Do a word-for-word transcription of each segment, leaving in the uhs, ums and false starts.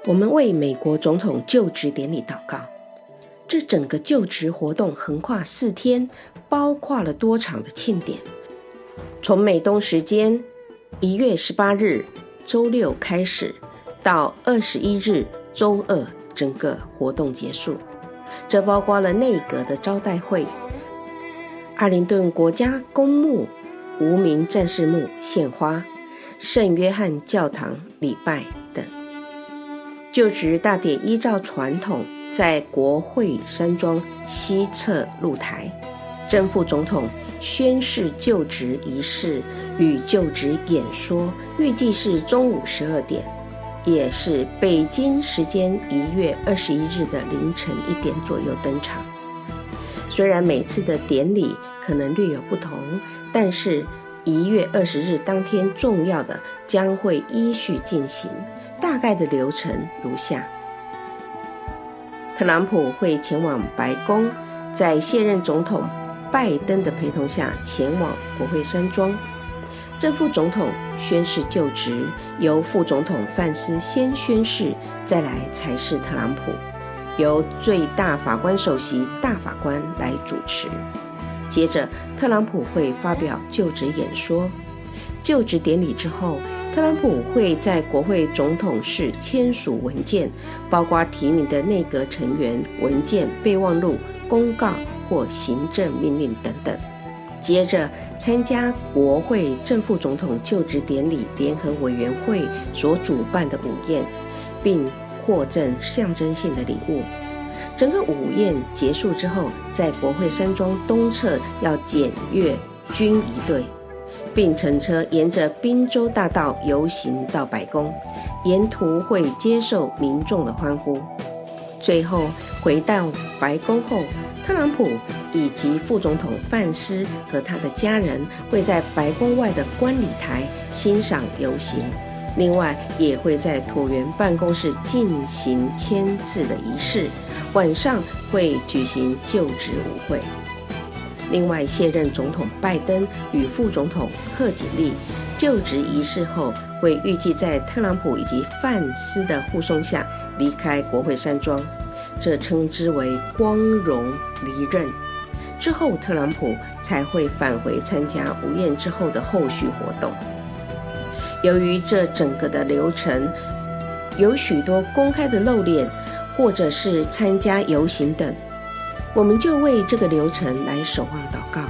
我们为美国总统就职典礼祷告。这整个就职活动横跨四天，包括了多场的庆典。从美东时间一月十八日周六开始，到二十一日周二整个活动结束。这包括了内阁的招待会、阿灵顿国家公墓、无名战士墓献花、圣约翰教堂礼拜等。就职大典依照传统在国会山庄西侧露台，正副总统宣誓就职仪式与就职演说预计是中午十二点，也是北京时间一月二十一日的凌晨一点左右登场。虽然每次的典礼可能略有不同，但是一月二十日当天重要的将会依序进行，大概的流程如下：特朗普会前往白宫，在现任总统拜登的陪同下前往国会山庄。正副总统宣誓就职，由副总统范斯先宣誓，再来才是特朗普，由最大法官首席大法官来主持。接着特朗普会发表就职演说。就职典礼之后，特朗普会在国会总统室签署文件，包括提名的内阁成员、文件、备忘录、公告或行政命令等等。接着参加国会正副总统就职典礼联合委员会所主办的午宴，并获赠象征性的礼物。整个午宴结束之后，在国会山庄东侧要检阅军仪队，并乘车沿着宾州大道游行到白宫，沿途会接受民众的欢呼。最后回到白宫后，特朗普以及副总统范斯和他的家人会在白宫外的观礼台欣赏游行，另外也会在椭圆办公室进行签字的仪式，晚上会举行就职舞会。另外，现任总统拜登与副总统贺锦丽就职仪式后，会预计在特朗普以及范斯的护送下离开国会山庄，这称之为光荣离任。之后特朗普才会返回参加午宴之后的后续活动。由于这整个的流程有许多公开的露脸，或者是参加游行等，我们就为这个流程来守望祷告。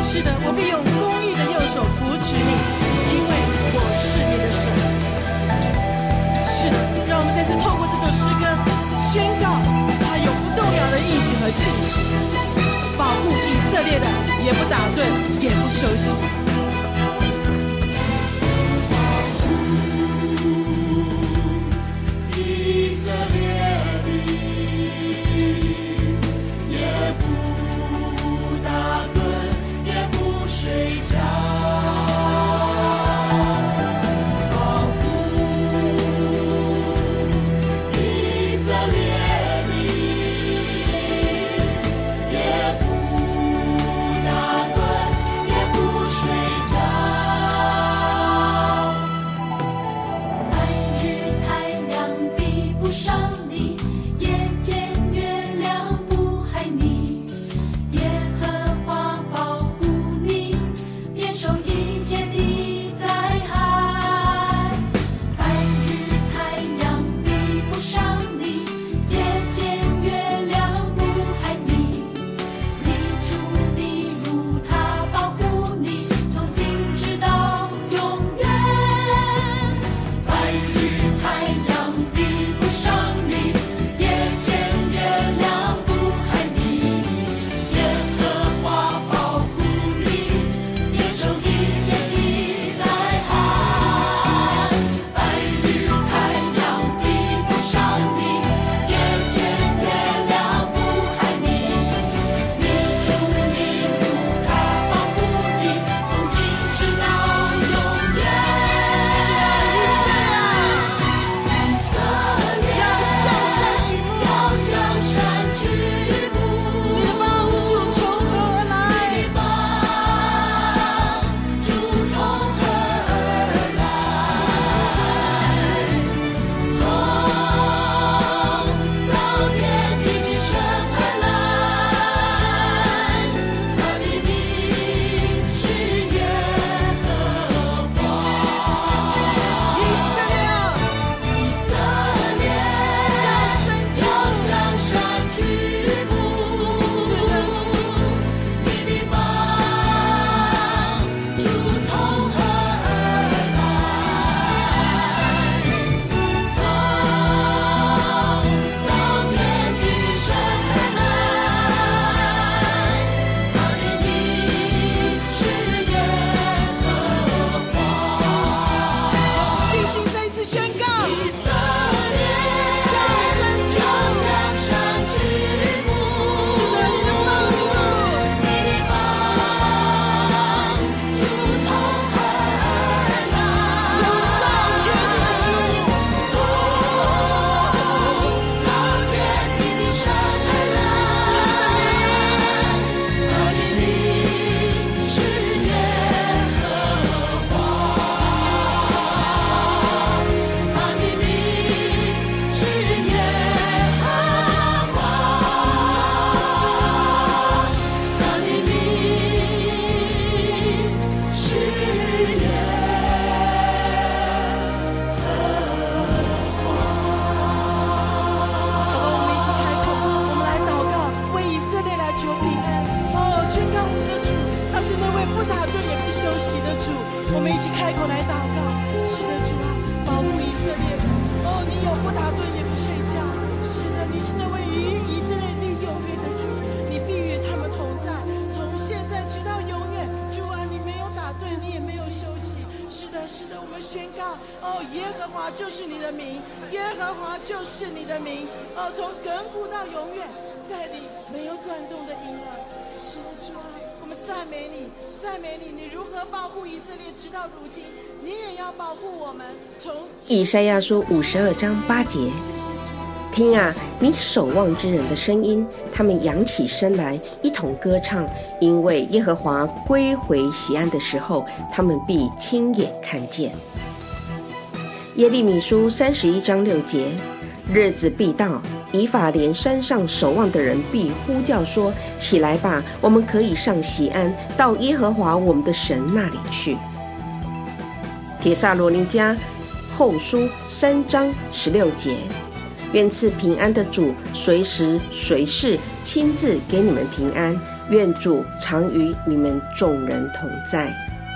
是的，我必用公义的右手扶持你，因为我是你的神。是的，让我们再次透过这首诗歌宣告他有不动摇的应许和信实，保护以色列的，也不打盹，也不休息。就是你的名，耶和华就是你的名，哦，从亘古到永远，在你没有转动的婴儿。是的，主啊，我们赞美你，赞美你，你如何保护以色列，直到如今，你也要保护我们。从以赛亚书五十二章八节，听啊，你守望之人的声音，他们扬起声来，一同歌唱，因为耶和华归回锡安的时候，他们必亲眼看见。耶利米书三十一章六节，日子必到，以法莲山上守望的人必呼叫说：起来吧，我们可以上锡安，到耶和华我们的神那里去。帖撒罗尼迦后书三章十六节，愿赐平安的主随时随事亲自给你们平安， 愿主常与你们众人同在。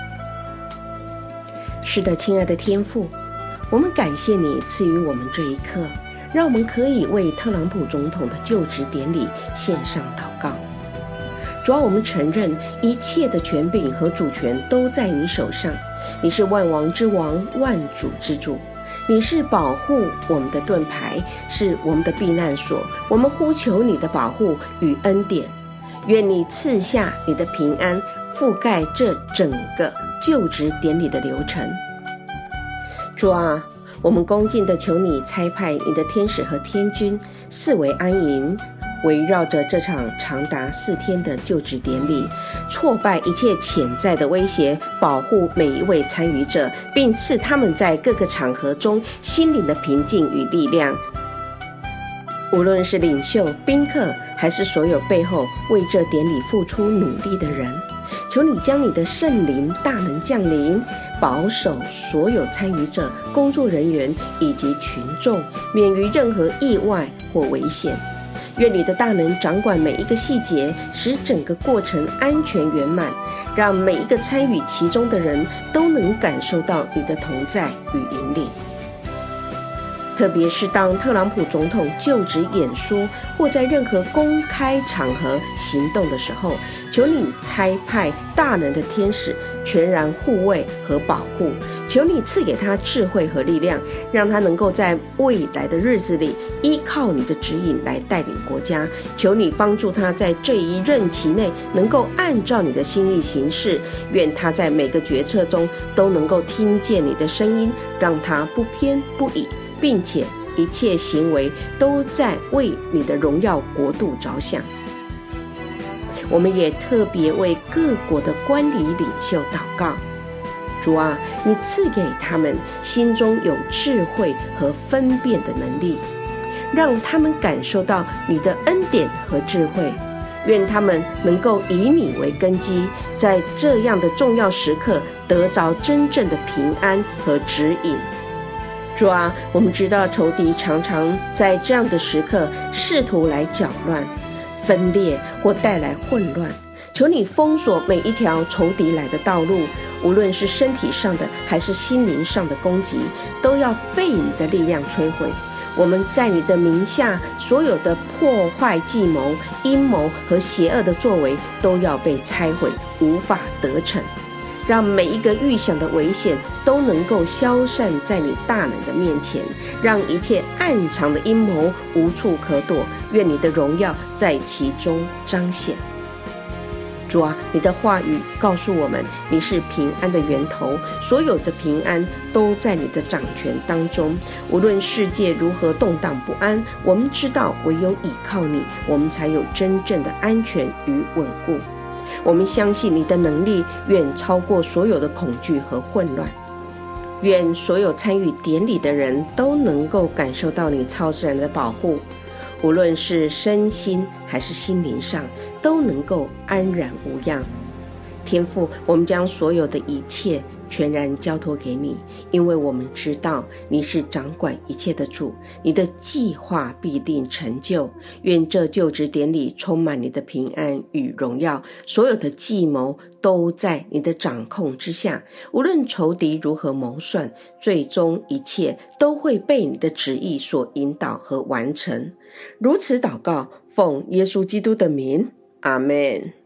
是的，亲爱的天父，我们感谢你赐予我们这一刻，让我们可以为特朗普总统的就职典礼献上祷告。主啊，我们承认一切的权柄和主权都在你手上，你是万王之王，万主之主，你是保护我们的盾牌，是我们的避难所。我们呼求你的保护与恩典，愿你赐下你的平安，覆盖这整个就职典礼的流程。主啊，我们恭敬地求你差派你的天使和天军四围安营，围绕着这场长达四天的就职典礼，挫败一切潜在的威胁，保护每一位参与者，并赐他们在各个场合中心灵的平静与力量。无论是领袖、宾客，还是所有背后为这典礼付出努力的人，求你将你的圣灵大能降临，保守所有参与者、工作人员以及群众，免于任何意外或危险。愿你的大能掌管每一个细节，使整个过程安全圆满，让每一个参与其中的人都能感受到你的同在与引领。特别是当特朗普总统就职演说或在任何公开场合行动的时候，求你差派大能的天使全然护卫和保护，求你赐给他智慧和力量，让他能够在未来的日子里依靠你的指引来带领国家。求你帮助他在这一任期内能够按照你的心意行事，愿他在每个决策中都能够听见你的声音，让他不偏不倚，并且一切行为都在为你的荣耀国度着想。我们也特别为各国的官理领袖祷告。主啊，你赐给他们心中有智慧和分辨的能力，让他们感受到你的恩典和智慧。愿他们能够以你为根基，在这样的重要时刻得着真正的平安和指引。主啊，我们知道仇敌常常在这样的时刻试图来搅乱、分裂或带来混乱，求你封锁每一条仇敌来的道路，无论是身体上的还是心灵上的攻击，都要被你的力量摧毁。我们在你的名下，所有的破坏计谋、阴谋和邪恶的作为都要被拆毁，无法得逞。让每一个预想的危险都能够消散在你大能的面前，让一切暗藏的阴谋无处可躲。愿你的荣耀在其中彰显。主啊，你的话语告诉我们，你是平安的源头，所有的平安都在你的掌权当中。无论世界如何动荡不安，我们知道唯有倚靠你，我们才有真正的安全与稳固。我们相信你的能力远超过所有的恐惧和混乱。愿所有参与典礼的人都能够感受到你超自然的保护，无论是身心还是心灵上，都能够安然无恙。天父，我们将所有的一切全然交托给你，因为我们知道你是掌管一切的主，你的计划必定成就。愿这就职典礼充满你的平安与荣耀，所有的计谋都在你的掌控之下，无论仇敌如何谋算，最终一切都会被你的旨意所引导和完成。如此祷告，奉耶稣基督的名，阿们。